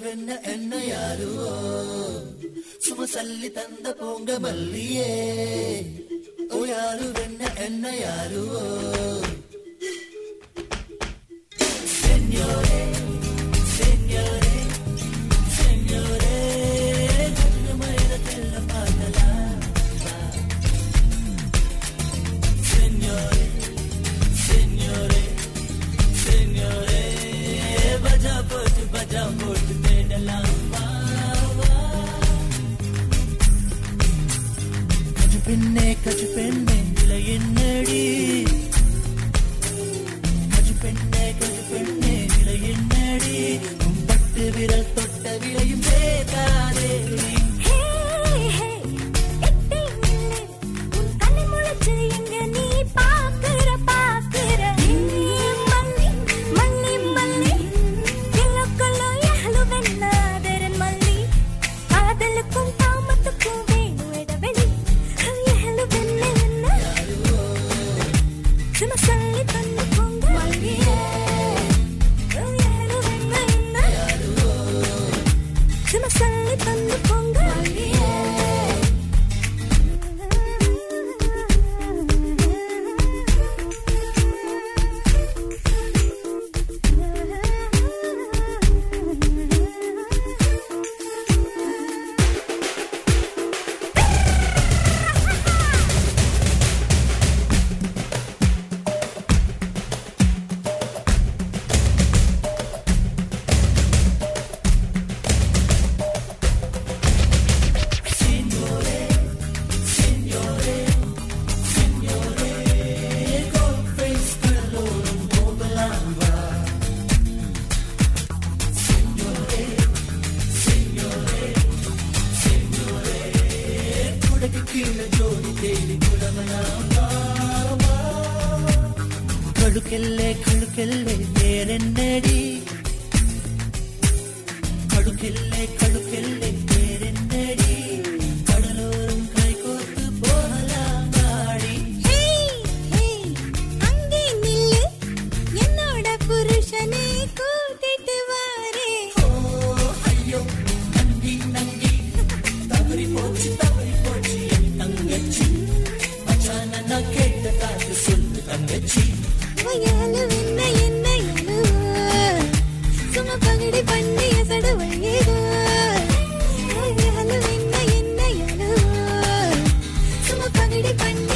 என்ன என்ன யாருவோ சும சல்லி தந்த போங்க மல்லியே ஓ யாரு என்ன யாருவோ சென்யோரே சென்யோரே சென்யோரே மயிரத்தெல்ல பார்க்கலாம் சென்யோரே சென்யோரே சென்யோரே பஜா போட்டு தேடலாம் கஜு பெண்ணே விலை என்னடி கஜு பெண்ணே விலை என்னடி பட்டு விரல் தொட்ட விலையும் பேசாதே கழுக்கெல்லே நேரென்னடி கழுக்கெல்லே நேரென்னடி கடலோரம் கை கோர்த்து போகலாம் நாடி அங்கே நில்லு என்னோட புருஷனை கூட்டிட்டு வாரே ஓ ஐயோ நங்கி தவறி போச்சு என் தங்கச்சி மச்சான நான் கேட்ட காட்டு சொல்லு தங்கச்சி என்ன சும்மா பகடி பண்ணி எசடு வழியோ சும்மா பகடி பண்ணி